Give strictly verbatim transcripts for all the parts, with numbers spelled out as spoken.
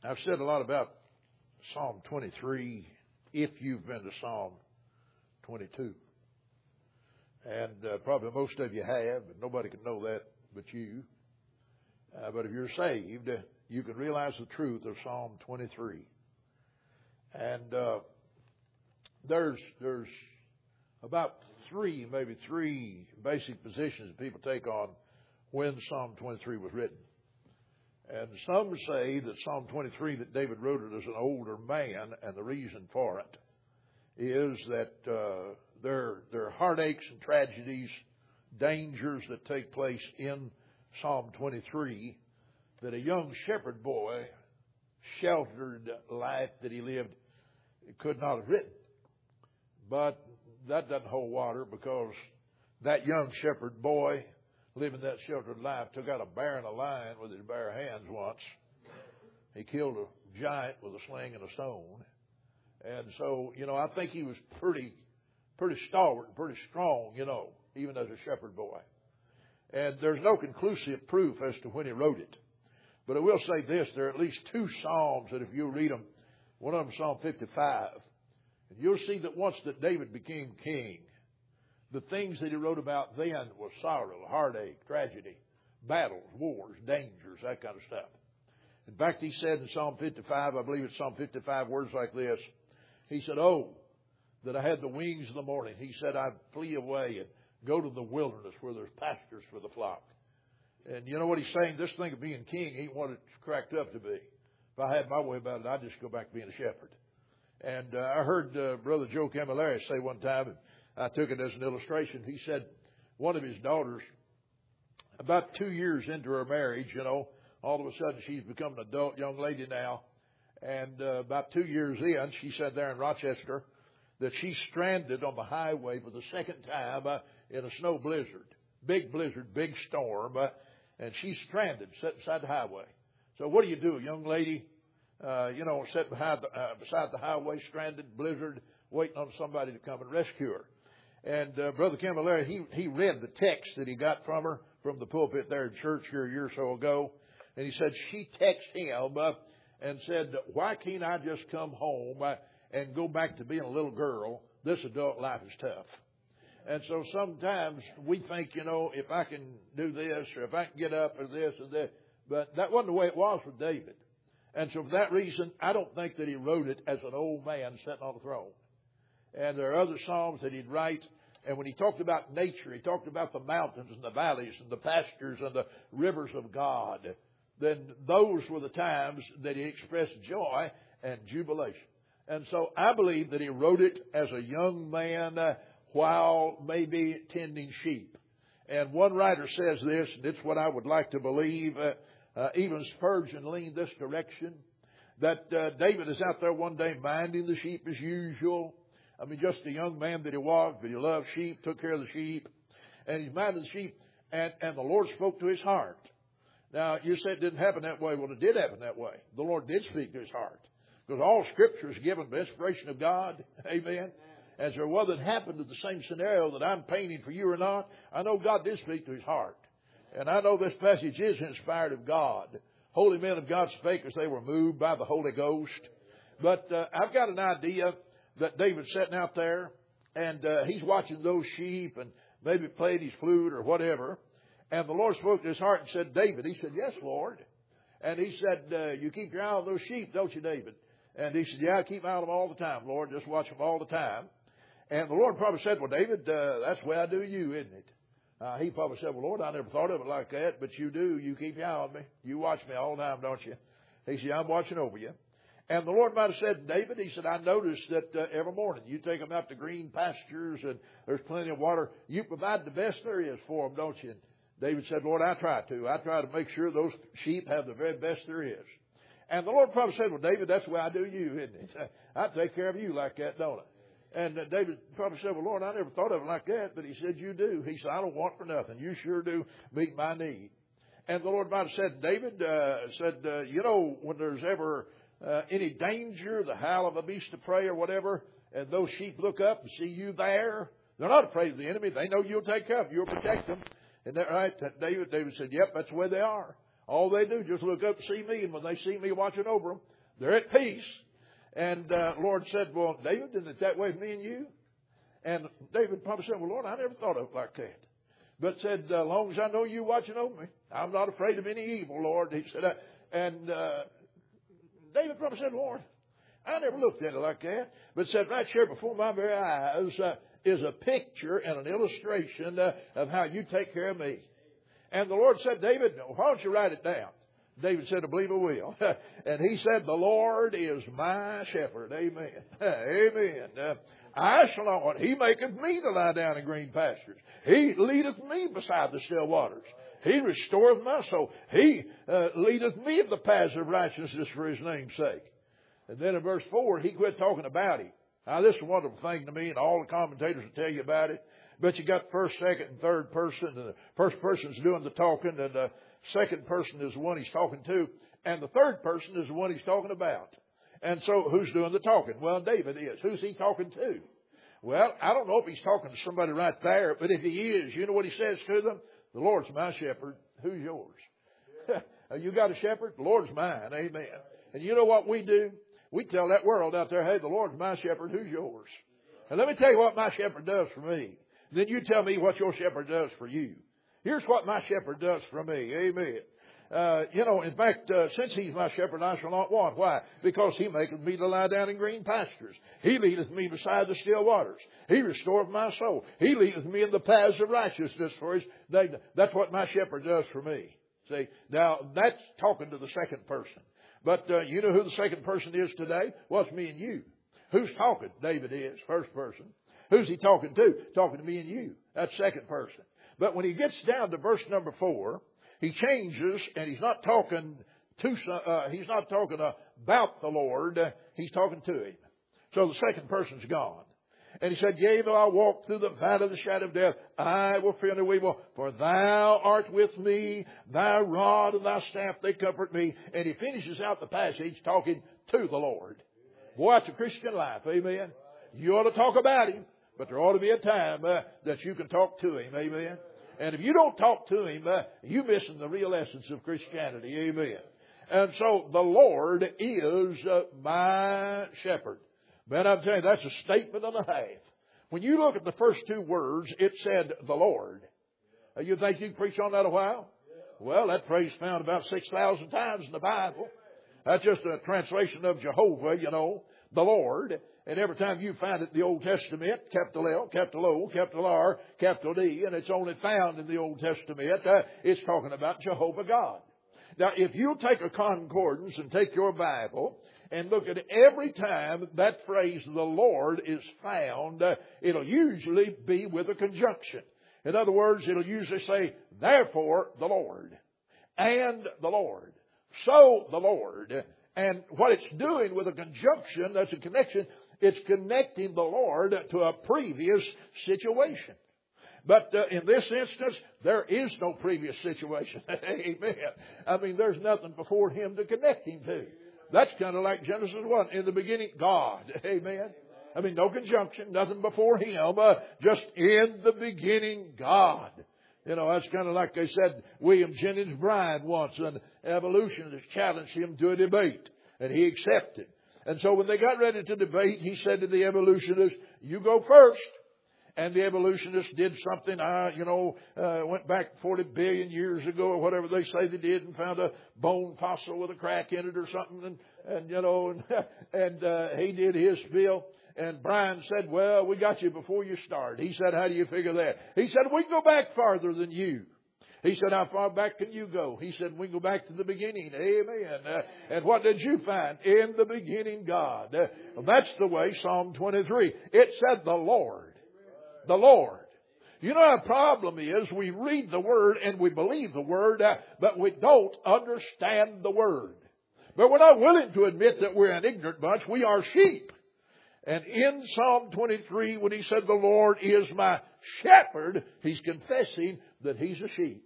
I've said a lot about Psalm twenty-three, if you've been to Psalm twenty-two. And uh, probably most of you have, but nobody can know that but you. Uh, but if you're saved, uh, you can realize the truth of Psalm twenty-three. And uh, there's there's about three, maybe three basic positions that people take on when Psalm twenty-three was written. And some say that Psalm twenty-three, that David wrote it as an older man, and the reason for it is that uh, there, there are heartaches and tragedies, dangers that take place in Psalm twenty-three that a young shepherd boy, sheltered life that he lived, could not have written. But that doesn't hold water, because that young shepherd boy living that sheltered life took out a bear and a lion with his bare hands once. He killed a giant with a sling and a stone. And so, you know, I think he was pretty, pretty stalwart and pretty strong, you know, even as a shepherd boy. And there's no conclusive proof as to when he wrote it. But I will say this, there are at least two Psalms that if you read them, one of them is Psalm fifty-five. And you'll see that once that David became king, the things that he wrote about then was sorrow, heartache, tragedy, battles, wars, dangers, that kind of stuff. In fact, he said in Psalm fifty-five, I believe it's Psalm fifty-five, words like this. He said, oh, that I had the wings of the morning. He said, I'd flee away and go to the wilderness where there's pastures for the flock. And you know what he's saying? This thing of being king ain't what it's cracked up to be. If I had my way about it, I'd just go back to being a shepherd. And uh, I heard uh, Brother Joe Camilleri say one time, and I took it as an illustration. He said one of his daughters, about two years into her marriage, you know, all of a sudden she's become an adult young lady now. And uh, about two years in, she said there in Rochester that she's stranded on the highway for the second time uh, in a snow blizzard. Big blizzard, big storm. Uh, and she's stranded, sitting beside the highway. So what do you do, young lady? Uh, you know, sit behind the, uh, beside the highway, stranded, blizzard, waiting on somebody to come and rescue her. And uh, Brother Camilleri, he, he read the text that he got from her from the pulpit there in church here a year or so ago. And he said she texted him uh, and said, why can't I just come home uh, and go back to being a little girl? This adult life is tough. And so sometimes we think, you know, if I can do this or if I can get up or this or that. But that wasn't the way it was with David. And so for that reason, I don't think that he wrote it as an old man sitting on a throne. And there are other Psalms that he'd write. And when he talked about nature, he talked about the mountains and the valleys and the pastures and the rivers of God. Then those were the times that he expressed joy and jubilation. And so I believe that he wrote it as a young man uh, while maybe tending sheep. And one writer says this, and it's what I would like to believe, uh, uh, even Spurgeon leaned this direction, that uh, David is out there one day minding the sheep as usual. I mean, just a young man that he was, but he loved sheep, took care of the sheep, and he's minding the sheep, and, and the Lord spoke to his heart. Now, you said it didn't happen that way. Well, it did happen that way. The Lord did speak to his heart, because all Scripture is given by inspiration of God. Amen. As there wasn't happened to the same scenario that I'm painting for you or not, I know God did speak to his heart. And I know this passage is inspired of God. Holy men of God spake as they were moved by the Holy Ghost. But uh, I've got an idea that David's sitting out there, and uh, he's watching those sheep and maybe played his flute or whatever. And the Lord spoke to his heart and said, David. He said, yes, Lord. And he said, uh, you keep your eye on those sheep, don't you, David? And he said, yeah, I keep my eye on them all the time, Lord. Just watch them all the time. And the Lord probably said, well, David, uh, that's the way I do you, isn't it? Uh, he probably said, well, Lord, I never thought of it like that, but you do. You keep your eye on me. You watch me all the time, don't you? He said, I'm watching over you. And the Lord might have said, David, he said, I noticed that uh, every morning you take them out to green pastures and there's plenty of water. You provide the best there is for them, don't you? And David said, Lord, I try to. I try to make sure those sheep have the very best there is. And the Lord probably said, well, David, that's the way I do you, isn't it? I take care of you like that, don't I? And uh, David probably said, well, Lord, I never thought of it like that. But he said, you do. He said, I don't want for nothing. You sure do meet my need. And the Lord might have said, David, uh, said, uh, you know, when there's ever uh, any danger, the howl of a beast of prey or whatever, and those sheep look up and see you there, they're not afraid of the enemy. They know you'll take care of them. You'll protect them. Isn't that right? David, David said, yep, that's the way they are. All they do is just look up and see me. And when they see me watching over them, They're at peace. And uh, Lord said, well, David, isn't it that way with me and you? And David probably said, well, Lord, I never thought of it like that. But said, as uh, long as I know you watching over me, I'm not afraid of any evil, Lord. He said, uh, and uh, David probably said, Lord, I never looked at it like that. But said, right here before my very eyes uh, is a picture and an illustration uh, of how you take care of me. And the Lord said, David, why don't you write it down? David said, I believe I will. And he said, the Lord is my shepherd. Amen. Amen. Uh, I shall not want. He maketh me to lie down in green pastures. He leadeth me beside the still waters. He restoreth my soul. He uh, leadeth me in the paths of righteousness for His name's sake. And then in verse four, he quit talking about Him. Now, this is a wonderful thing to me, and all the commentators will tell you about it. But you got first, second, and third person, and the first person's doing the talking, and the second person is the one he's talking to, and the third person is the one he's talking about. And so, who's doing the talking? Well, David is. Who's he talking to? Well, I don't know if he's talking to somebody right there, but if he is, you know what he says to them? The Lord's my shepherd. Who's yours? You got a shepherd? The Lord's mine. Amen. And you know what we do? We tell that world out there, hey, the Lord's my shepherd. Who's yours? And let me tell you what my shepherd does for me. Then you tell me what your shepherd does for you. Here's what my shepherd does for me. Amen. Uh, you know, in fact, uh, since He's my shepherd, I shall not want. Why? Because He maketh me to lie down in green pastures. He leadeth me beside the still waters. He restoreth my soul. He leadeth me in the paths of righteousness for His name. That's what my shepherd does for me. See, now that's talking to the second person. But uh, you know who the second person is today? Well, it's me and you. Who's talking? David is, first person. Who's he talking to? Talking to me and you. That's second person. But when he gets down to verse number four, he changes, and he's not talking to, uh, he's not talking about the Lord. Uh, he's talking to Him. So the second person's gone. And he said, yea, though I walk through the valley of the shadow of death, I will fear no evil, for Thou art with me. Thy rod and Thy staff, they comfort me. And he finishes out the passage talking to the Lord. Boy, that's a Christian life. Amen. You ought to talk about Him, but there ought to be a time uh, that you can talk to Him. Amen. And if you don't talk to Him, uh, you're missing the real essence of Christianity. Amen. And so the Lord is uh, my shepherd. Man, I'm telling you, that's a statement and a half. When you look at the first two words, it said the Lord. Uh, you think you can preach on that a while? Well, that phrase found about six thousand times in the Bible. That's just a translation of Jehovah, you know, the Lord. And every time you find it in the Old Testament, capital L, capital O, capital R, capital D, and it's only found in the Old Testament, uh, it's talking about Jehovah God. Now, if you take a concordance and take your Bible and look at every time that phrase, the Lord, is found, uh, it'll usually be with a conjunction. In other words, it'll usually say, therefore, the Lord, and the Lord, so the Lord. And what it's doing with a conjunction, that's a connection, it's connecting the Lord to a previous situation. But uh, in this instance, there is no previous situation. Amen. I mean, there's nothing before Him to connect Him to. That's kind of like Genesis one. In the beginning, God. Amen. I mean, no conjunction, nothing before Him. Uh, just in the beginning, God. You know, that's kind of like they said, William Jennings Bryan once, an evolutionist challenged him to a debate, and he accepted. And so when they got ready to debate, he said to the evolutionist, you go first. And the evolutionists did something, uh, you know, uh, went back forty billion years ago or whatever they say they did and found a bone fossil with a crack in it or something. And, and you know, and, and uh, he did his spiel. And Brian said, well, we got you before you start. He said, how do you figure that? He said, we can go back farther than you. He said, how far back can you go? He said, we can go back to the beginning. Amen. Uh, and what did you find? In the beginning, God. Uh, that's the way Psalm twenty-three. It said the Lord. The Lord. You know, our problem is we read the Word and we believe the Word, uh, but we don't understand the Word. But we're not willing to admit that we're an ignorant bunch. We are sheep. And in Psalm twenty-three, when he said the Lord is my shepherd, he's confessing that he's a sheep.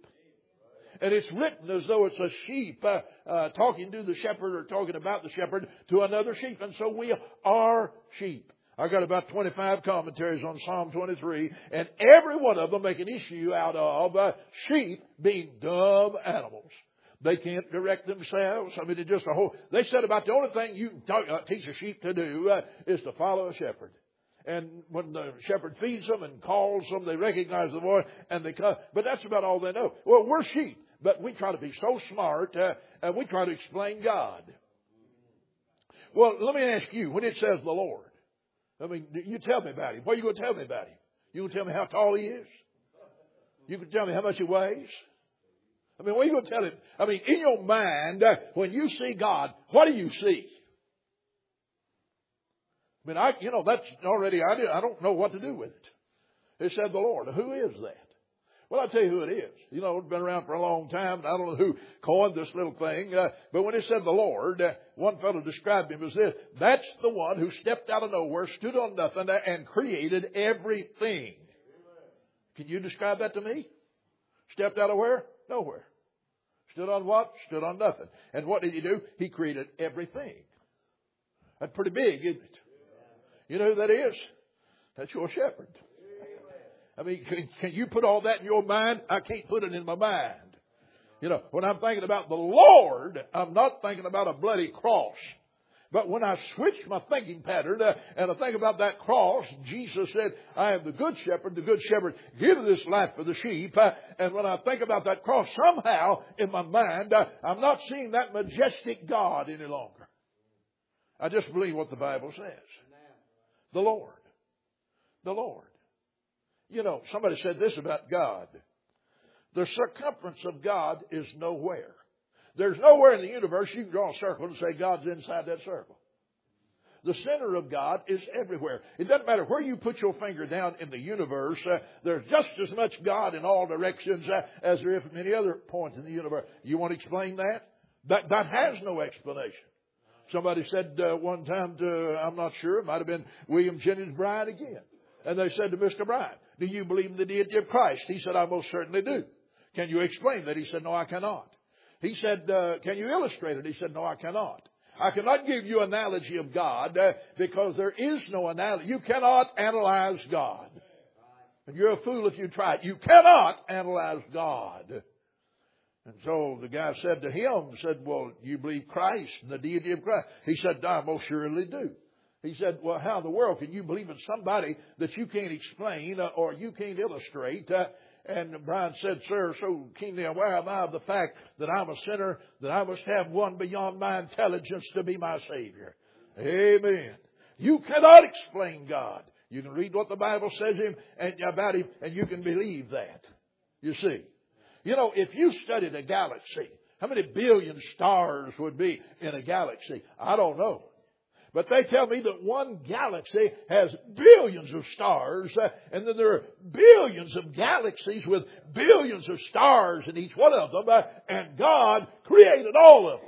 And it's written as though it's a sheep uh, uh, talking to the shepherd or talking about the shepherd to another sheep. And so we are sheep. I got about twenty-five commentaries on Psalm twenty-three, and every one of them make an issue out of uh, sheep being dumb animals. They can't direct themselves. I mean, it's just a whole, they said about the only thing you can talk, uh, teach a sheep to do uh, is to follow a shepherd. And when the shepherd feeds them and calls them, they recognize the voice and they come. But that's about all they know. Well, we're sheep, but we try to be so smart uh, and we try to explain God. Well, let me ask you, when it says the Lord, I mean, you tell me about Him. What are you going to tell me about Him? You going to tell me how tall He is? You can tell me how much He weighs? I mean, what are you going to tell Him? I mean, in your mind, uh, when you see God, what do you see? I mean, I, you know, that's already, I, did, I don't know what to do with it. It said the Lord. Who is that? Well, I'll tell you who it is. You know, it's been around for a long time. I don't know who coined this little thing. Uh, but when it said the Lord, uh, one fellow described Him as this. That's the one who stepped out of nowhere, stood on nothing, uh, and created everything. Can you describe that to me? Stepped out of where? Nowhere. Stood on what? Stood on nothing. And what did He do? He created everything. That's pretty big, isn't it? You know who that is? That's your shepherd. I mean, can, can you put all that in your mind? I can't put it in my mind. You know, when I'm thinking about the Lord, I'm not thinking about a bloody cross. But when I switch my thinking pattern uh, and I think about that cross, Jesus said, I am the good shepherd. The good shepherd gives his life for the sheep. Uh, and when I think about that cross, somehow in my mind, uh, I'm not seeing that majestic God any longer. I just believe what the Bible says. The Lord. The Lord. You know, somebody said this about God. The circumference of God is nowhere. There's nowhere in the universe you can draw a circle and say God's inside that circle. The center of God is everywhere. It doesn't matter where you put your finger down in the universe. Uh, there's just as much God in all directions uh, as there is at any other point in the universe. You want to explain that? That, that has no explanation. Somebody said uh, one time to, I'm not sure, it might have been William Jennings Bryan again. And they said to Mister Bryan, do you believe in the deity of Christ? He said, I most certainly do. Can you explain that? He said, no, I cannot. He said, uh, can you illustrate it? He said, no, I cannot. I cannot give you an analogy of God uh, because there is no analogy. You cannot analyze God. And you're a fool if you try it. You cannot analyze God. And so the guy said to him, said, well, you believe Christ and the deity of Christ? He said, I most surely do. He said, well, how in the world can you believe in somebody that you can't explain uh, or you can't illustrate? Uh, and Bryan said, sir, so keenly aware am I of the fact that I'm a sinner, that I must have one beyond my intelligence to be my Savior. Amen. You cannot explain God. You can read what the Bible says him and about Him, and you can believe that. You see. You know, if you studied a galaxy, how many billion stars would be in a galaxy? I don't know. But they tell me that one galaxy has billions of stars, uh, and then there are billions of galaxies with billions of stars in each one of them, uh, and God created all of them.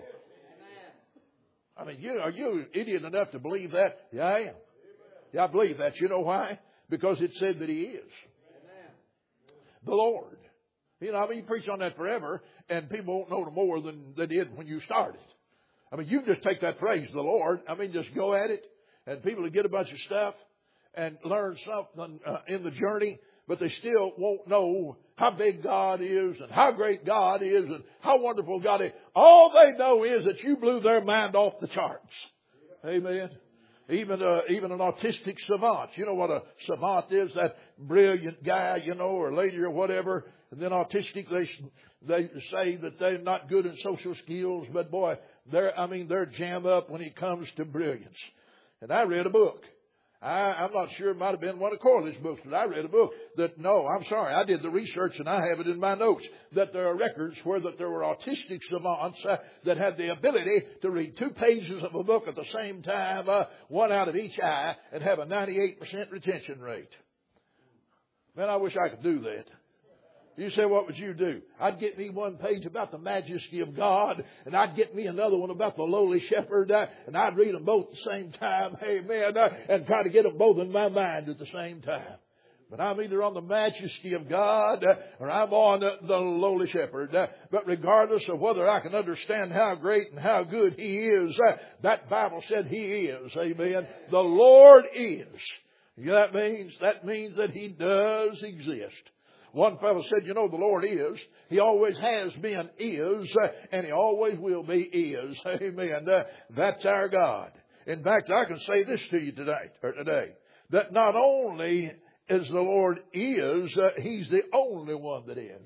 I mean, you, are you idiot enough to believe that? Yeah, I am. Yeah, I believe that. You know why? Because it said that He is. The Lord. You know, I mean, you preach on that forever, and people won't know no more than they did when you started. I mean, you just take that phrase, the Lord. I mean, just go at it. And people will get a bunch of stuff and learn something uh, in the journey, but they still won't know how big God is and how great God is and how wonderful God is. All they know is that you blew their mind off the charts. Amen. Even uh, even an autistic savant. You know what a savant is? That brilliant guy, you know, or lady or whatever. And then autistic, they they say that they're not good in social skills, but boy, they're I mean they're jam up when it comes to brilliance. And I read a book. I, I'm not sure it might have been one of Corley's books, but I read a book that, no, I'm sorry, I did the research and I have it in my notes, that there are records where that there were autistic savants uh, that had the ability to read two pages of a book at the same time, uh, one out of each eye, and have a ninety-eight percent retention rate. Man, I wish I could do that. You say, what would you do? I'd get me one page about the majesty of God, and I'd get me another one about the lowly shepherd, uh, and I'd read them both at the same time, amen, uh, and try to get them both in my mind at the same time. But I'm either on the majesty of God, uh, or I'm on uh, the lowly shepherd. Uh, but regardless of whether I can understand how great and how good He is, uh, that Bible said He is, amen. The Lord is. You know what that means? That means that He does exist. One fellow said, you know, the Lord is. He always has been, is, uh, and He always will be, is. Amen. Uh, that's our God. In fact, I can say this to you today, or today, that not only is the Lord is, uh, He's the only one that is.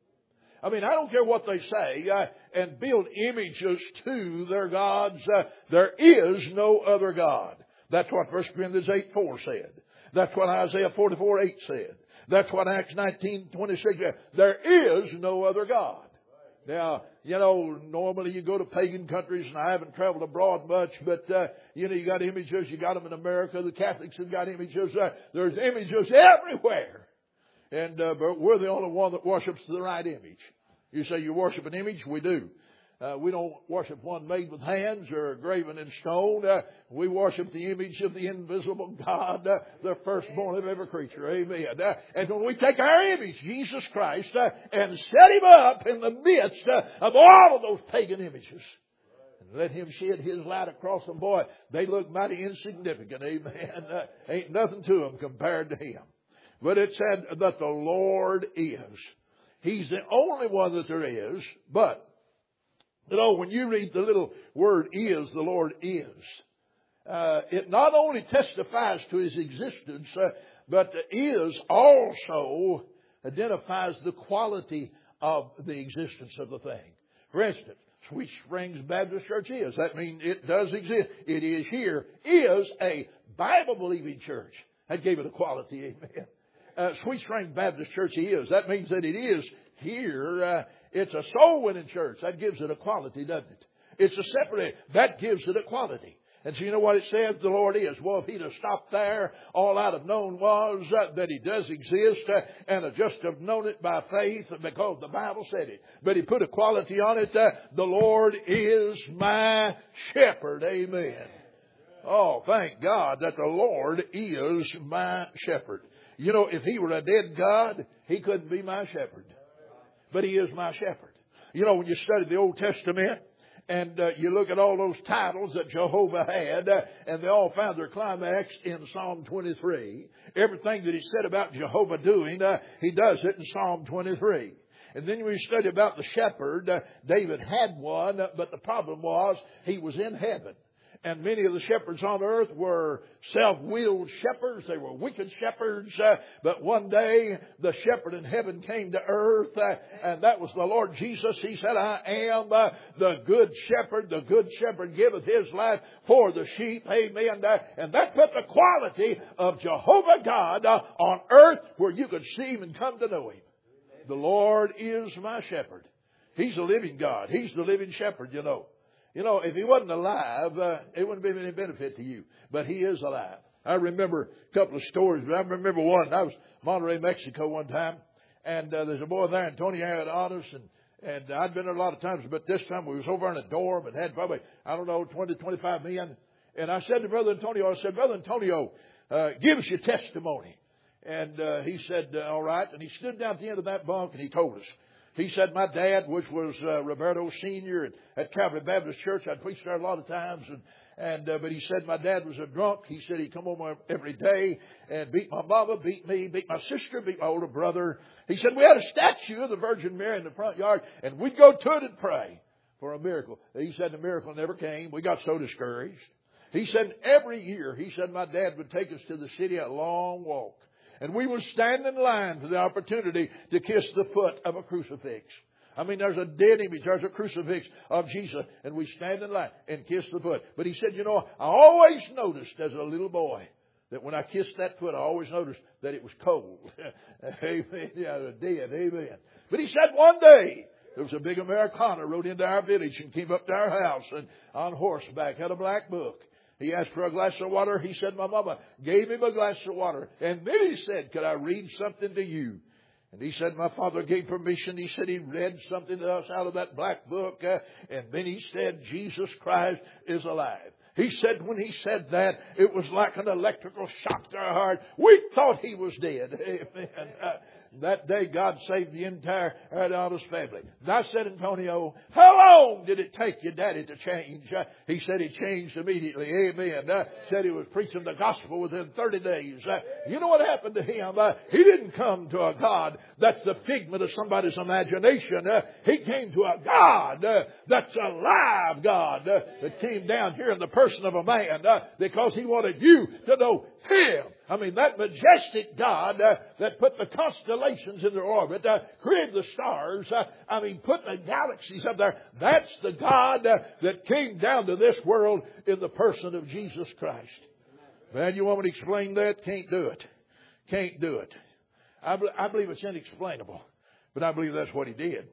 I mean, I don't care what they say uh, and build images to their gods. Uh, there is no other God. That's what First Corinthians eight four said. That's what Isaiah forty-four eight said. That's what Acts nineteen twenty-six said. There is no other God. Now, you know, normally you go to pagan countries, and I haven't traveled abroad much, but, uh, you know, you got images. You got them in America. The Catholics have got images. Uh, there's images everywhere. And uh, but we're the only one that worships the right image. You say you worship an image? We do. Uh, we don't worship one made with hands or graven in stone. Uh, we worship the image of the invisible God, uh, the firstborn of every creature. Amen. Uh, and when we take our image, Jesus Christ, uh, and set Him up in the midst uh, of all of those pagan images, and let Him shed His light across them, boy, they look mighty insignificant. Amen. Uh, ain't nothing to them compared to Him. But it said that the Lord is. He's the only one that there is, but you know, when you read the little word is, the Lord is, uh, it not only testifies to His existence, uh, but the is also identifies the quality of the existence of the thing. For instance, Sweet Springs Baptist Church is. That means it does exist. It is here. Is a Bible-believing church. That gave it a quality, amen. Uh, Sweet Springs Baptist Church is. That means that it is here. Uh, it's a soul-winning church. That gives it a quality, doesn't it? It's a separate. That gives it a quality. And so you know what it says? The Lord is. Well, if He'd have stopped there, all I'd have known was uh, that He does exist, uh, and I just have known it by faith because the Bible said it. But He put a quality on it. Uh, the Lord is my shepherd. Amen. Oh, thank God that the Lord is my shepherd. You know, if He were a dead God, He couldn't be my shepherd. But He is my shepherd. You know, when you study the Old Testament and uh, you look at all those titles that Jehovah had, uh, and they all found their climax in Psalm twenty-three. Everything that He said about Jehovah doing, uh, He does it in Psalm twenty-three. And then when you study about the shepherd, uh, David had one, but the problem was he was in heaven. And many of the shepherds on earth were self-willed shepherds. They were wicked shepherds. Uh, but one day, the shepherd in heaven came to earth, uh, and that was the Lord Jesus. He said, I am uh, the good shepherd. The good shepherd giveth His life for the sheep. Amen. Uh, and that put the quality of Jehovah God uh, on earth where you could see Him and come to know Him. The Lord is my shepherd. He's a living God. He's the living shepherd, you know. You know, if He wasn't alive, uh, it wouldn't be of any benefit to you. But He is alive. I remember a couple of stories, but I remember one. I was in Monterrey, Mexico one time, and uh, there's a boy there, Antonio Adonis, and and I'd been there a lot of times, but this time we was over in a dorm and had probably, I don't know, twenty, twenty-five men. And I said to Brother Antonio, I said, Brother Antonio, uh, give us your testimony. And uh, he said, uh, all right. And he stood down at the end of that bunk and he told us. He said, my dad, which was uh, Roberto Senior and at Calvary Baptist Church, I'd preached there a lot of times, and and uh, but he said my dad was a drunk. He said he'd come home every day and beat my mama, beat me, beat my sister, beat my older brother. He said we had a statue of the Virgin Mary in the front yard, and we'd go to it and pray for a miracle. He said the miracle never came. We got so discouraged. He said every year, he said my dad would take us to the city a long walk. And we would stand in line for the opportunity to kiss the foot of a crucifix. I mean, there's a dead image. There's a crucifix of Jesus. And we stand in line and kiss the foot. But he said, you know, I always noticed as a little boy that when I kissed that foot, I always noticed that it was cold. Amen. Yeah, dead. Amen. But he said one day, there was a big Americana rode into our village and came up to our house and on horseback, had a black book. He asked for a glass of water. He said, my mama gave him a glass of water. And then he said, could I read something to you? And he said, my father gave permission. He said he read something to us out of that black book. Uh, and then he said, Jesus Christ is alive. He said when he said that, it was like an electrical shock to our heart. We thought he was dead. Amen. Uh, That day God saved the entire Arenado's family. Now, San Antonio, how long did it take your daddy to change? Uh, he said he changed immediately. Amen. Uh, said he was preaching the gospel within thirty days. Uh, you know what happened to him? Uh, he didn't come to a God that's the figment of somebody's imagination. Uh, he came to a God uh, that's a live God uh, that came down here in the person of a man uh, because he wanted you to know Him. I mean, that majestic God uh, that put the constellations in their orbit, uh, created the stars, uh, I mean, put the galaxies up there. That's the God uh, that came down to this world in the person of Jesus Christ. Man, you want me to explain that? Can't do it. Can't do it. I, be- I believe it's inexplainable, but I believe that's what He did.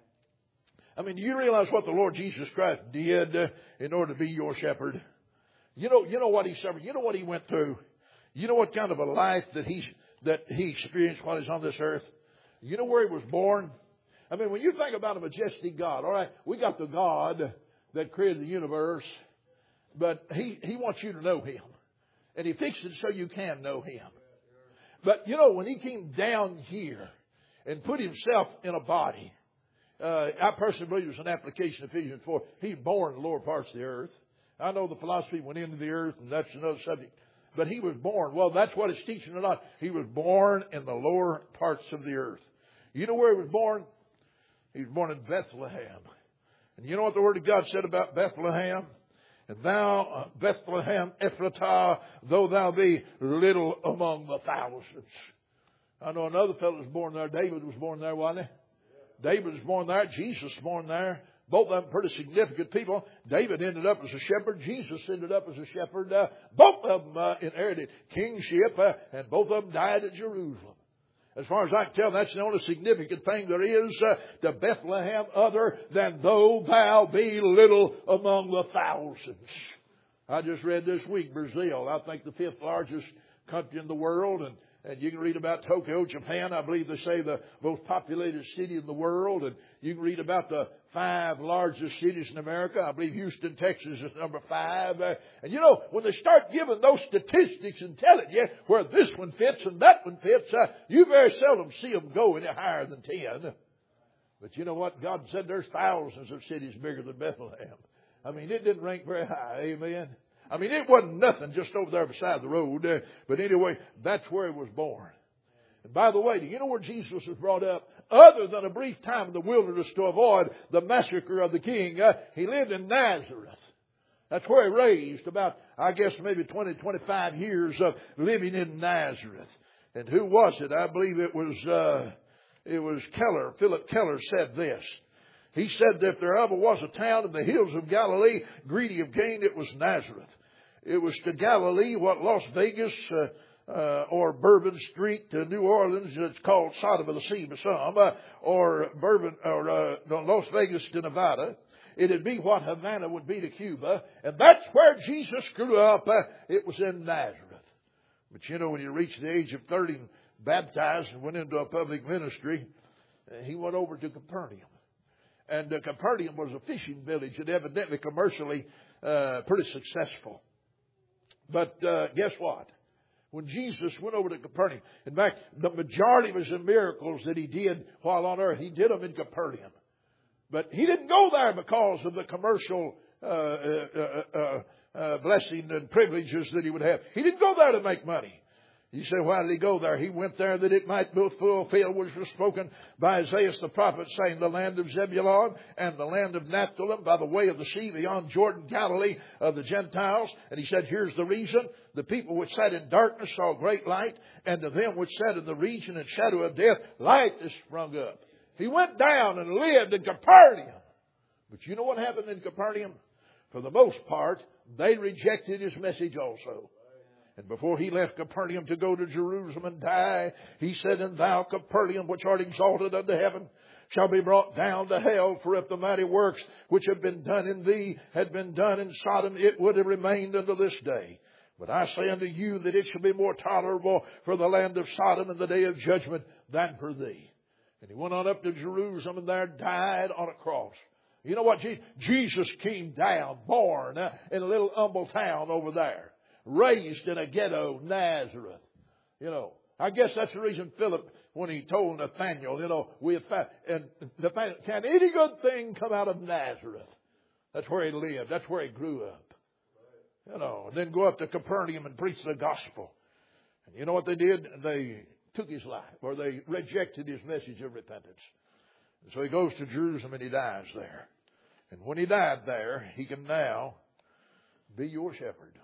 I mean, do you realize what the Lord Jesus Christ did uh, in order to be your shepherd? You know, you know what He suffered. You know what He went through. You know what kind of a life that he that he experienced while He's on this earth. You know where He was born. I mean, when you think about a majestic God, all right, we got the God that created the universe, but He He wants you to know Him, and He fixed it so you can know Him. But you know, when He came down here and put Himself in a body, uh, I personally believe it was an application of Ephesians four. He's born in the lower parts of the earth. I know the philosophy went into the earth, and that's another subject. But He was born. Well, that's what it's teaching tonight. He was born in the lower parts of the earth. You know where He was born? He was born in Bethlehem. And you know what the Word of God said about Bethlehem? And thou, uh, Bethlehem, Ephratah, though thou be little among the thousands. I know another fellow was born there. David was born there, wasn't he? David was born there. Jesus was born there. Both of them pretty significant people. David ended up as a shepherd. Jesus ended up as a shepherd. Uh, both of them uh, inherited kingship, uh, and both of them died at Jerusalem. As far as I can tell, that's the only significant thing there is uh, to Bethlehem other than though thou be little among the thousands. I just read this week, Brazil, I think the fifth largest country in the world, and And you can read about Tokyo, Japan. I believe they say the most populated city in the world. And you can read about the five largest cities in America. I believe Houston, Texas is number five. Uh, and you know, when they start giving those statistics and telling you where this one fits and that one fits, uh, you very seldom see them go any higher than ten. But you know what? God said there's thousands of cities bigger than Bethlehem. I mean, it didn't rank very high. Amen. I mean, it wasn't nothing just over there beside the road. Uh, but anyway, that's where He was born. And by the way, do you know where Jesus was brought up? Other than a brief time in the wilderness to avoid the massacre of the king, uh, He lived in Nazareth. That's where He raised about, I guess, maybe twenty, twenty-five years of living in Nazareth. And who was it? I believe it was, uh, it was Keller. Philip Keller said this. He said that if there ever was a town in the hills of Galilee greedy of gain, it was Nazareth. It was to Galilee what Las Vegas uh, uh, or Bourbon Street to New Orleans, it's called Sodom of the Sea by some, uh, or Bourbon or uh, Las Vegas to Nevada. It'd be what Havana would be to Cuba, and that's where Jesus grew up. Uh, it was in Nazareth. But you know, when he reached the age of thirty and baptized and went into a public ministry, uh, he went over to Capernaum. And uh, Capernaum was a fishing village and evidently commercially uh, pretty successful. But uh, guess what? When Jesus went over to Capernaum, in fact, the majority of His miracles that He did while on earth, He did them in Capernaum. But He didn't go there because of the commercial uh, uh, uh, uh, uh, blessing and privileges that He would have. He didn't go there to make money. You say, why did He go there? He went there that it might fulfill which was spoken by Isaiah the prophet, saying, the land of Zebulun and the land of Naphtali by the way of the sea beyond Jordan, Galilee of the Gentiles. And He said, here's the reason. The people which sat in darkness saw great light, and to them which sat in the region and shadow of death, light is sprung up. He went down and lived in Capernaum. But you know what happened in Capernaum? For the most part, they rejected His message also. And before He left Capernaum to go to Jerusalem and die, He said, and thou, Capernaum, which art exalted unto heaven, shall be brought down to hell. For if the mighty works which have been done in thee had been done in Sodom, it would have remained unto this day. But I say unto you that it shall be more tolerable for the land of Sodom in the day of judgment than for thee. And He went on up to Jerusalem and there died on a cross. You know what? Jesus came down, born in a little humble town over there. Raised in a ghetto, Nazareth. You know, I guess that's the reason Philip when he told Nathanael, you know, we have found, and Nathanael, can any good thing come out of Nazareth? That's where he lived. That's where he grew up. You know, and then go up to Capernaum and preach the gospel. And you know what they did? They took his life, or they rejected his message of repentance. And so he goes to Jerusalem and he dies there. And when he died there, he can now be your shepherd.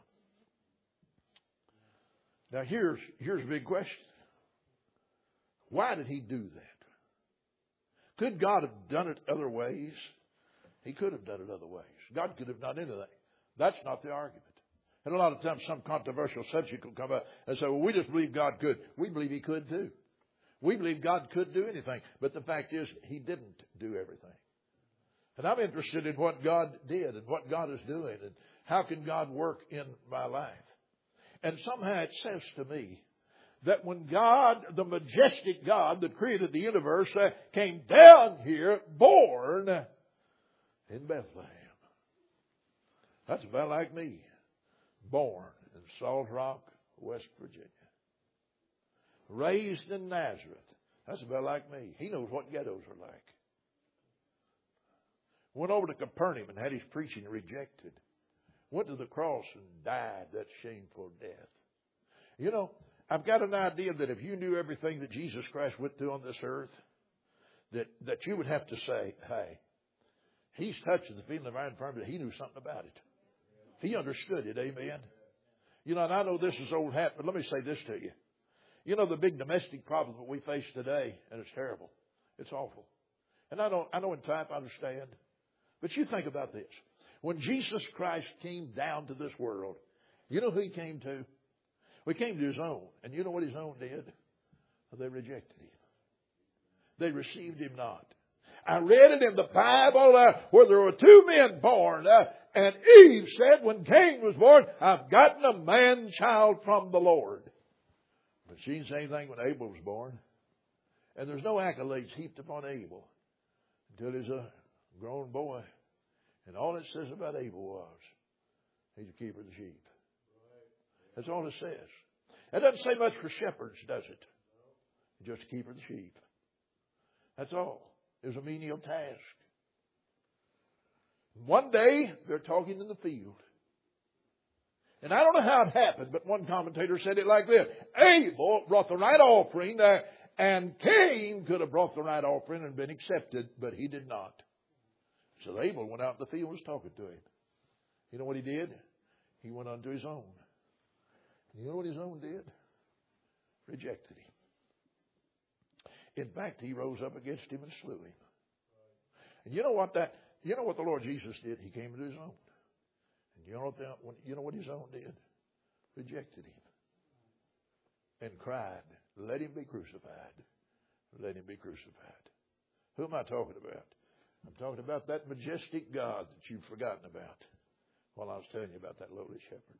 Now here's, here's a big question. Why did he do that? Could God have done it other ways? He could have done it other ways. God could have done anything. That's not the argument. And a lot of times some controversial subject will come up and say, well, we just believe God could. We believe he could too. We believe God could do anything. But the fact is, he didn't do everything. And I'm interested in what God did and what God is doing and how can God work in my life. And somehow it says to me that when God, the majestic God that created the universe, uh, came down here, born in Bethlehem. That's about like me. Born in Salt Rock, West Virginia. Raised in Nazareth. That's about like me. He knows what ghettos are like. Went over to Capernaum and had his preaching rejected. Went to the cross and died that shameful death. You know, I've got an idea that if you knew everything that Jesus Christ went through on this earth, that, that you would have to say, hey, he's touching the feeling of our infirmity. He knew something about it. He understood it. Amen. You know, and I know this is old hat, but let me say this to you. You know, the big domestic problem that we face today, and it's terrible. It's awful. And I don't, I know in time I understand. But you think about this. When Jesus Christ came down to this world, you know who he came to? Well, he came to his own. And you know what his own did? Well, they rejected him. They received him not. I read it in the Bible uh, where there were two men born. Uh, and Eve said when Cain was born, I've gotten a man-child from the Lord. But she didn't say anything when Abel was born. And there's no accolades heaped upon Abel until he's a grown boy. And all it says about Abel was, he's a keeper of the sheep. That's all it says. It doesn't say much for shepherds, does it? Just a keeper of the sheep. That's all. It was a menial task. One day, they're talking in the field. And I don't know how it happened, but one commentator said it like this. Abel brought the right offering, uh, and Cain could have brought the right offering and been accepted, but he did not. So Abel went out in the field and was talking to him. You know what he did? He went unto his own. You know what his own did? Rejected him. In fact, he rose up against him and slew him. And you know what that? You know what the Lord Jesus did? He came to his own. And you know what? The, you know what his own did? Rejected him. And cried, "Let him be crucified. Let him be crucified." Who am I talking about? I'm talking about that majestic God that you've forgotten about while I was telling you about that lowly shepherd.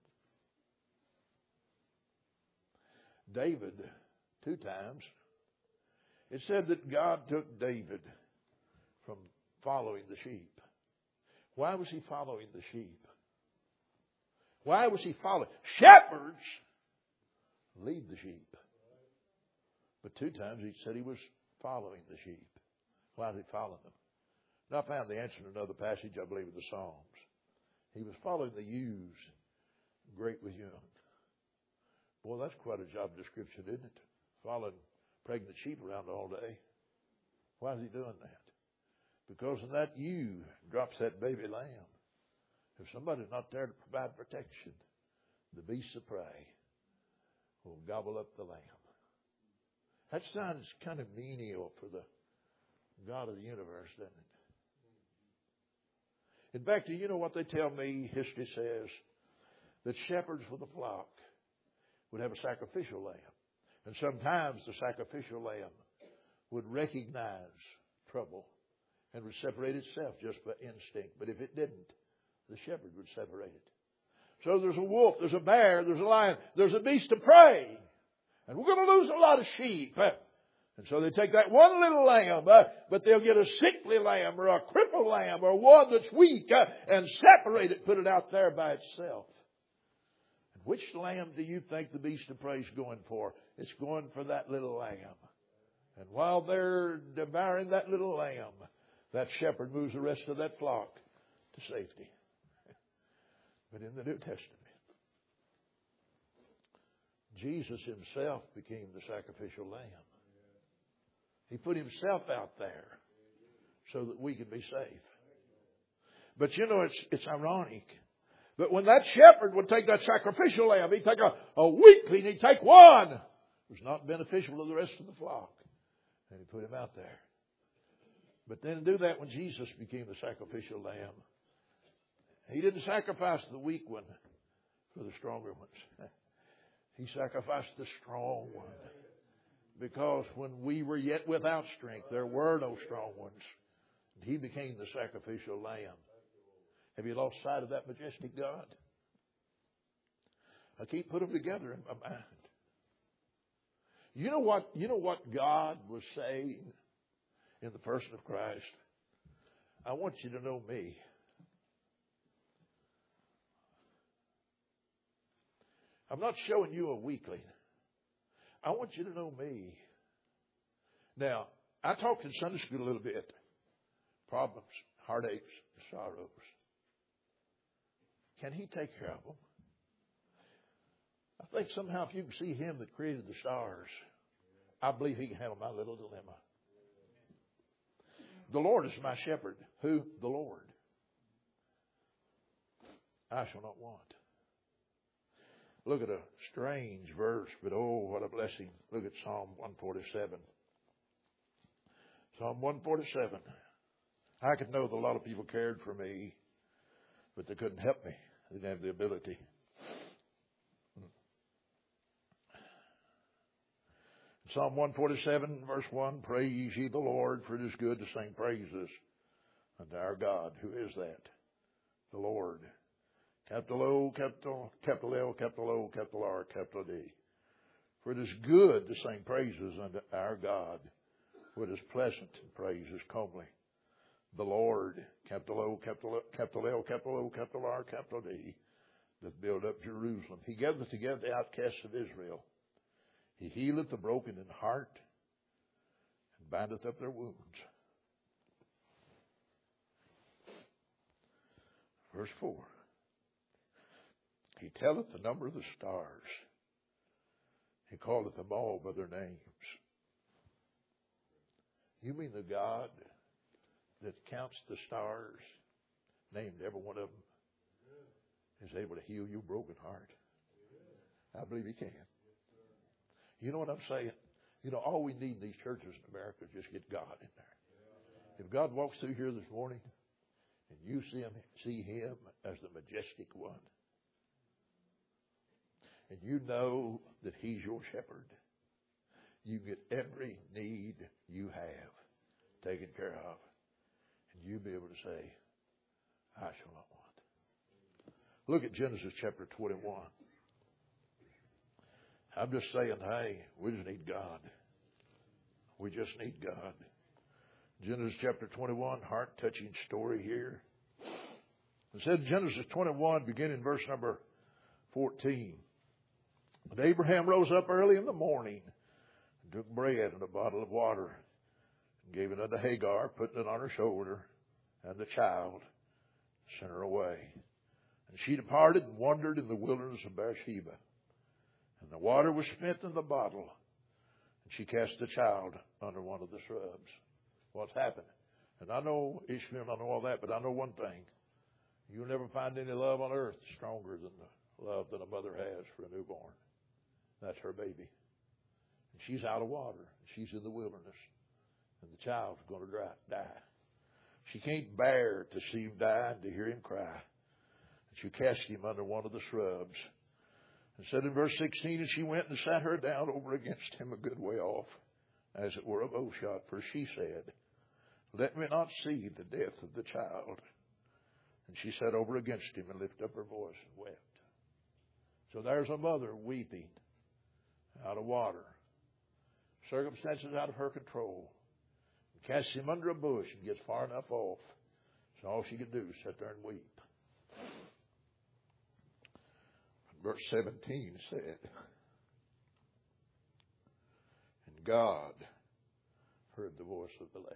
David, two times, it said that God took David from following the sheep. Why was he following the sheep? Why was he following? Shepherds lead the sheep. But two times he said he was following the sheep. Why did he follow them? And I found the answer in another passage, I believe, in the Psalms. He was following the ewes, great with young. Boy, that's quite a job description, isn't it? Following pregnant sheep around all day. Why is he doing that? Because when that ewe drops that baby lamb, if somebody's not there to provide protection, the beasts of prey will gobble up the lamb. That sounds kind of menial for the God of the universe, doesn't it? In fact, do you know what they tell me? History says that shepherds with a flock would have a sacrificial lamb. And sometimes the sacrificial lamb would recognize trouble and would separate itself just by instinct. But if it didn't, the shepherd would separate it. So there's a wolf, there's a bear, there's a lion, there's a beast of prey. And we're going to lose a lot of sheep. And so they take that one little lamb, uh, but they'll get a sickly lamb or a crippled lamb or one that's weak uh, and separate it, put it out there by itself. And which lamb do you think the beast of prey is going for? It's going for that little lamb And while they're devouring that little lamb, that shepherd moves the rest of that flock to safety. But in the New Testament, Jesus himself became the sacrificial lamb. He put himself out there so that we could be safe. But you know, it's it's ironic. But when that shepherd would take that sacrificial lamb, he'd take a, a weakling, he'd take one. It was not beneficial to the rest of the flock. And he put him out there. But then do that when Jesus became the sacrificial lamb. He didn't sacrifice the weak one for the stronger ones. He sacrificed the strong one. Because when we were yet without strength, there were no strong ones. He became the sacrificial lamb. Have you lost sight of that majestic God? I can't put them together in my mind. You know what, you know what God was saying in the person of Christ? I want you to know me. I'm not showing you a weakling. I want you to know me. Now, I talked in Sunday school a little bit. Problems, heartaches, sorrows. Can he take care of them? I think somehow if you can see him that created the stars, I believe he can handle my little dilemma. The Lord is my shepherd. Who? The Lord. I shall not want. Look at a strange verse, but oh, what a blessing. Look at Psalm one forty-seven. Psalm one forty-seven. I could know that a lot of people cared for me, but they couldn't help me. They didn't have the ability. Psalm one forty-seven, verse one, praise ye the Lord, for it is good to sing praises unto our God. Who is that? The Lord. Capital O, capital, capital L, capital O, capital R, capital D. For it is good to sing praises unto our God, for it is pleasant, and praise is comely. The Lord, capital O, capital, capital L, capital O, capital R, capital D, doth build up Jerusalem. He gathereth together the outcasts of Israel. He healeth the broken in heart, and bindeth up their wounds. Verse four. He telleth the number of the stars. He calleth them all by their names. You mean the God that counts the stars, named every one of them, is able to heal your broken heart? I believe he can. You know what I'm saying? You know, all we need in these churches in America is just get God in there. If God walks through here this morning and you see him, see him as the majestic one, and you know that he's your shepherd, you get every need you have taken care of. And you'll be able to say, I shall not want. Look at Genesis chapter twenty-one. I'm just saying, hey, we just need God. We just need God. Genesis chapter twenty-one, heart-touching story here. It said Genesis twenty-one, beginning verse number fourteen. And Abraham rose up early in the morning and took bread and a bottle of water and gave it unto Hagar, putting it on her shoulder, and the child, sent her away. And she departed and wandered in the wilderness of Beersheba. And the water was spent in the bottle, and she cast the child under one of the shrubs. What's happened? And I know Ishmael, I know all that, but I know one thing. You'll never find any love on earth stronger than the love that a mother has for a newborn. That's her baby. And she's out of water. She's in the wilderness. And the child's going to die. She can't bear to see him die and to hear him cry. And she cast him under one of the shrubs. And said in verse sixteen, and she went and sat her down over against him a good way off, as it were a bow shot. For she said, let me not see the death of the child. And she sat over against him and lifted up her voice and wept. So there's a mother weeping out of water. Circumstances out of her control. Casts him under a bush and gets far enough off. So all she could do is sit there and weep. Verse seventeen said, and God heard the voice of the lad.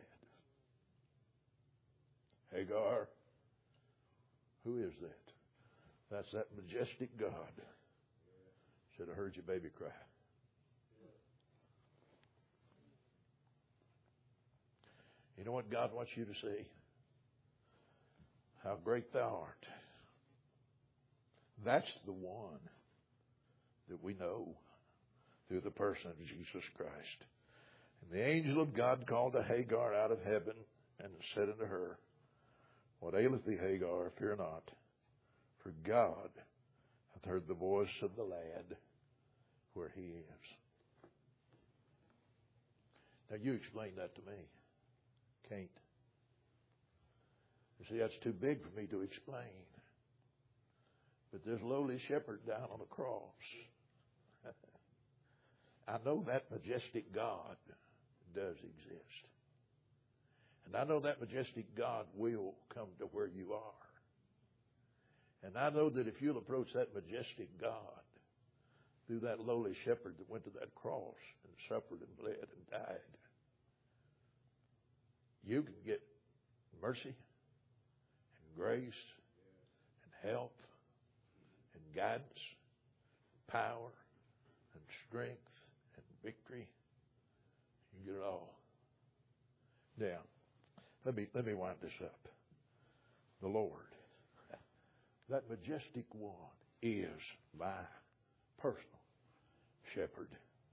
Hagar, who is that? That's that majestic God. Should have heard your baby cry. You know what God wants you to see? How great thou art. That's the one that we know through the person of Jesus Christ. And the angel of God called to Hagar out of heaven and said unto her, What aileth thee, Hagar? Fear not, for God hath heard the voice of the lad where he is. Now you explain that to me. Can't. You see, that's too big for me to explain. But this lowly shepherd down on the cross, I know that majestic God does exist. And I know that majestic God will come to where you are. And I know that if you'll approach that majestic God through that lowly shepherd that went to that cross and suffered and bled and died, you can get mercy and grace and help and guidance, and power and strength and victory. You get it all. Now, let me let me wind this up. The Lord, that majestic one, is my personal shepherd.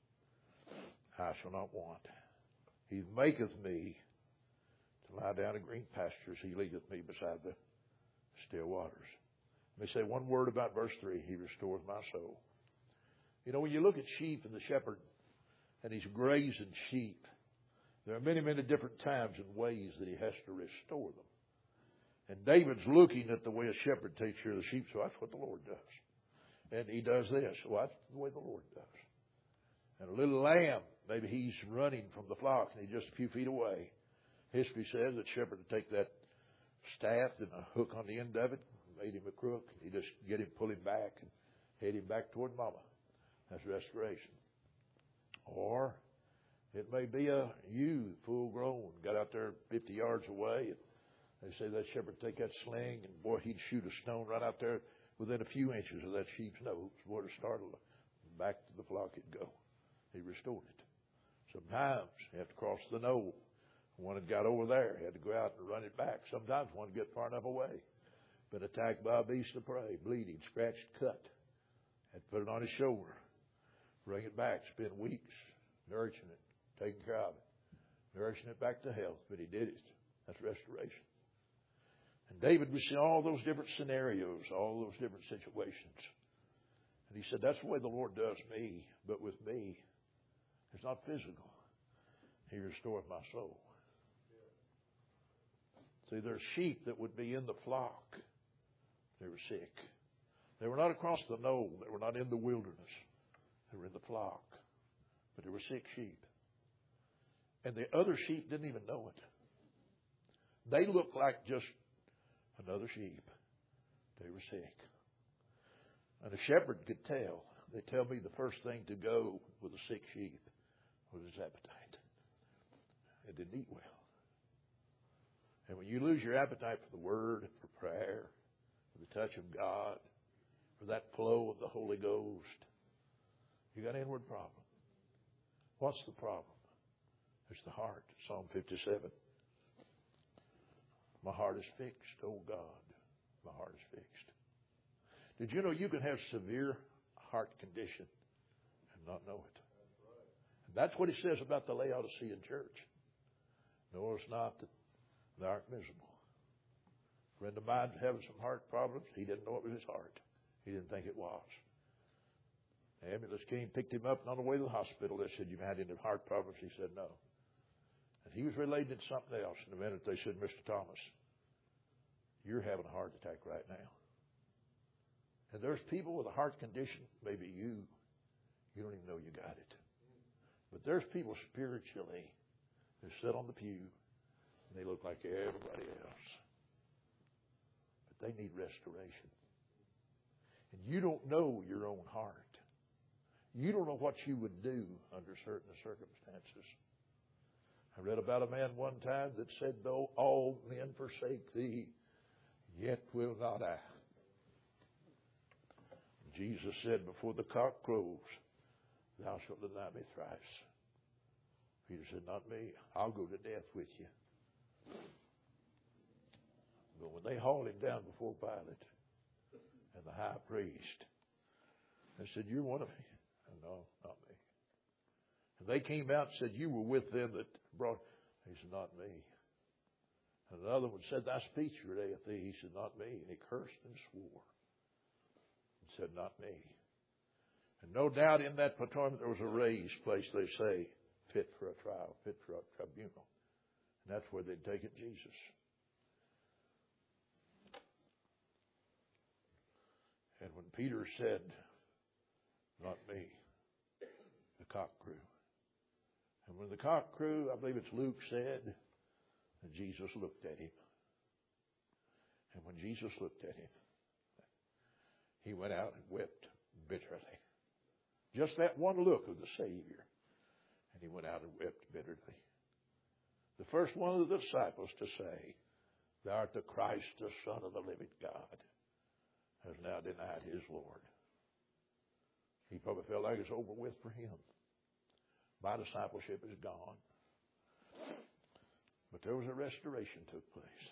I shall not want. He maketh me to lie down in green pastures. He leadeth me beside the still waters. Let me say one word about verse three. He restoreth my soul. You know, when you look at sheep and the shepherd and he's grazing sheep, there are many, many different times and ways that he has to restore them. And David's looking at the way a shepherd takes care of the sheep, so that's what the Lord does. And he does this. Well, that's the way the Lord does. And a little lamb, maybe he's running from the flock and he's just a few feet away. History says that shepherd would take that staff and a hook on the end of it, made him a crook. He just get him, pull him back, and head him back toward mama. That's restoration. Or it may be a ewe, full grown, got out there fifty yards away, and they say that shepherd would take that sling, and boy, he'd shoot a stone right out there within a few inches of that sheep's nose. Boy, to startle her. Back to the flock it'd go. He restored it. Sometimes you have to cross the knoll. One had got over there. He had to go out and run it back. Sometimes one would get far enough away. Been attacked by a beast of prey, bleeding, scratched, cut. Had to put it on his shoulder. Bring it back. Spend weeks nourishing it, taking care of it, nourishing it back to health. But he did it. That's restoration. And David was seeing all those different scenarios, all those different situations. And he said, that's the way the Lord does me. But with me, it's not physical. He restored my soul. See, there's sheep that would be in the flock. They were sick. They were not across the knoll. They were not in the wilderness. They were in the flock. But they were sick sheep. And the other sheep didn't even know it. They looked like just another sheep. They were sick. And a shepherd could tell. They tell me the first thing to go with a sick sheep was his appetite. It didn't eat well. And when you lose your appetite for the Word, for prayer, for the touch of God, for that flow of the Holy Ghost, you got an inward problem. What's the problem? It's the heart. Psalm fifty-seven. My heart is fixed, oh God. My heart is fixed. Did you know you can have severe heart condition and not know it? And that's what he says about the Laodicean church. Know it's not that they aren't miserable. A friend of mine was having some heart problems. He didn't know it was his heart. He didn't think it was. The ambulance came, picked him up, and on the way to the hospital, they said, you've had any heart problems? He said, no. And he was related to something else. In a minute, they said, Mister Thomas, you're having a heart attack right now. And there's people with a heart condition, maybe you, you don't even know you got it. But there's people spiritually who sit on the pew, and they look like everybody else. But they need restoration. And you don't know your own heart. You don't know what you would do under certain circumstances. I read about a man one time that said, though all men forsake thee, yet will not I. Jesus said, before the cock crows, thou shalt deny me thrice. Peter said, not me. I'll go to death with you. But when they hauled him down before Pilate and the high priest, they said, you're one of me. No, not me. And they came out and said, you were with them that brought. He said, not me. And another one said, thy speech relayeth thee. He said, not me. And he cursed and swore. And said, not me. And no doubt in that praetorium there was a raised place, they say, fit for a trial, fit for a tribunal. And that's where they'd taken Jesus. And when Peter said, not me, the cock crew. And when the cock crew, I believe it's Luke said, that Jesus looked at him. And when Jesus looked at him, he went out and wept bitterly. Just that one look of the Savior. And he went out and wept bitterly. The first one of the disciples to say, thou art the Christ, the Son of the living God, has now denied his Lord. He probably felt like it's over with for him. My discipleship is gone. But there was a restoration took place.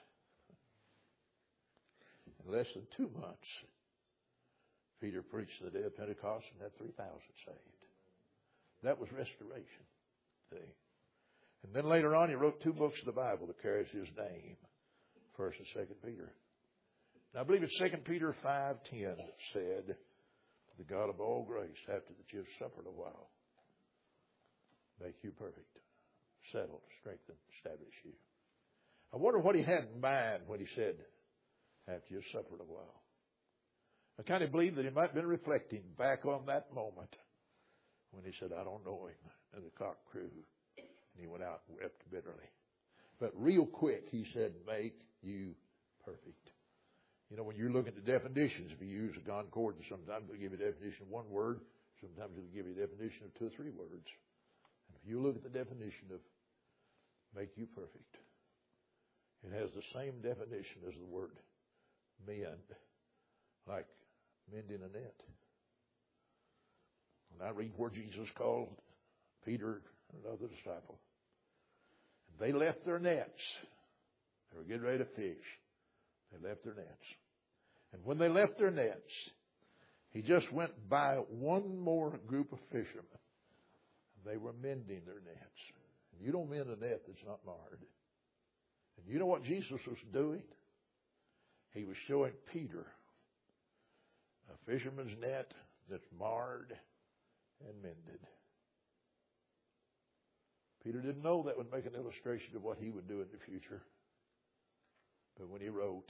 In less than two months, Peter preached the day of Pentecost and had three thousand saved. That was restoration. See? And then later on, he wrote two books of the Bible that carries his name, First and Second Peter. And I believe it's Second Peter five ten said, the God of all grace, after that you have suffered a while, make you perfect, settle, strengthen, establish you. I wonder what he had in mind when he said, after you have suffered a while. I kind of believe that he might have been reflecting back on that moment when he said, I don't know him, and the cock crew. And he went out and wept bitterly. But real quick, he said, make you perfect. You know, when you're looking at the definitions, if you use a concordance, sometimes it'll give you a definition of one word. Sometimes it'll give you a definition of two or three words. And if you look at the definition of make you perfect, it has the same definition as the word mend, like mending a net. When I read where Jesus called Peter and another disciple, and they left their nets. They were getting ready to fish. They left their nets. And when they left their nets, he just went by one more group of fishermen. And they were mending their nets. And you don't mend a net that's not marred. And you know what Jesus was doing? He was showing Peter a fisherman's net that's marred and mended. Peter didn't know that would make an illustration of what he would do in the future. But when he wrote,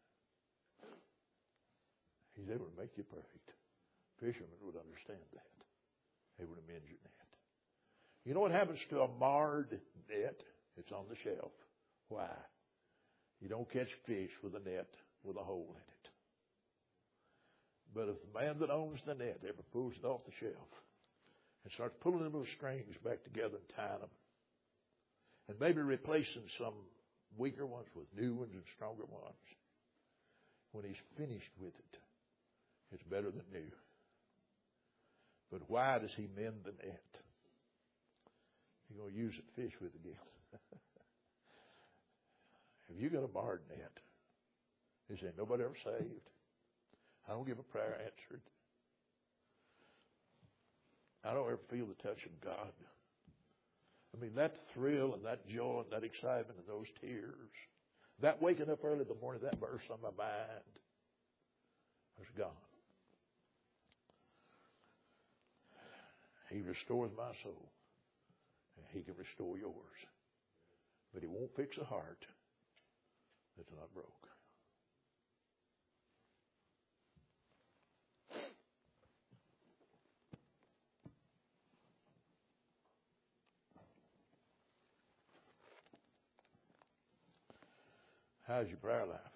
he's able to make you perfect. Fishermen would understand that. They would amend your net. You know what happens to a marred net? It's on the shelf. Why? You don't catch fish with a net with a hole in it. But if the man that owns the net ever pulls it off the shelf and starts pulling them little strings back together and tying them, and maybe replacing some weaker ones with new ones and stronger ones, when he's finished with it, it's better than new. But why does he mend the net? He's going to use it to fish with again. Have you got a marred net? Is there nobody ever saved? I don't give a prayer answered. I don't ever feel the touch of God. I mean, that thrill and that joy and that excitement and those tears, that waking up early in the morning, that verse on my mind, was gone. He restores my soul. And he can restore yours. But he won't fix a heart that's not broke. How's your prayer life?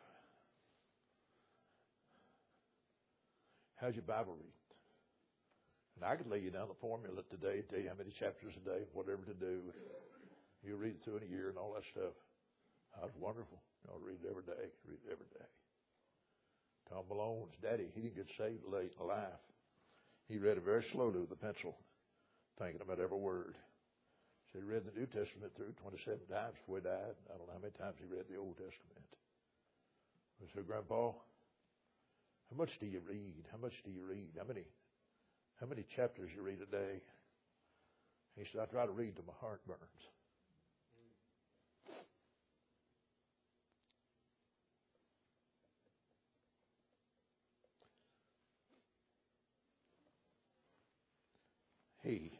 How's your Bible reading? And I could lay you down the formula today, tell you how many chapters a day, whatever to do. You read it through in a year and all that stuff. That was wonderful. You know, read it every day. Read it every day. Tom Malone's daddy, he didn't get saved late in life. He read it very slowly with a pencil, thinking about every word. So he read the New Testament through twenty-seven times before he died. I don't know how many times he read the Old Testament. I said, Grandpa, how much do you read? How much do you read? How many, how many chapters you read a day? He said, I try to read till my heart burns. He,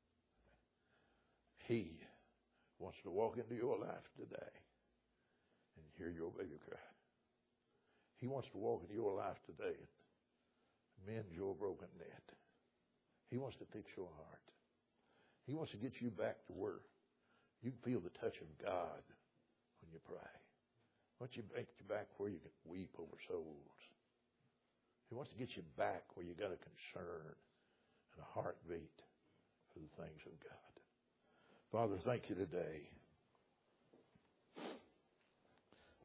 he wants to walk into your life today and hear your baby cry. He wants to walk into your life today and mend your broken net. He wants to fix your heart. He wants to get you back to where you can feel the touch of God when you pray. He wants to make you back where you can weep over souls. He wants to get you back where you got a concern and a heartbeat for the things of God. Father, thank you today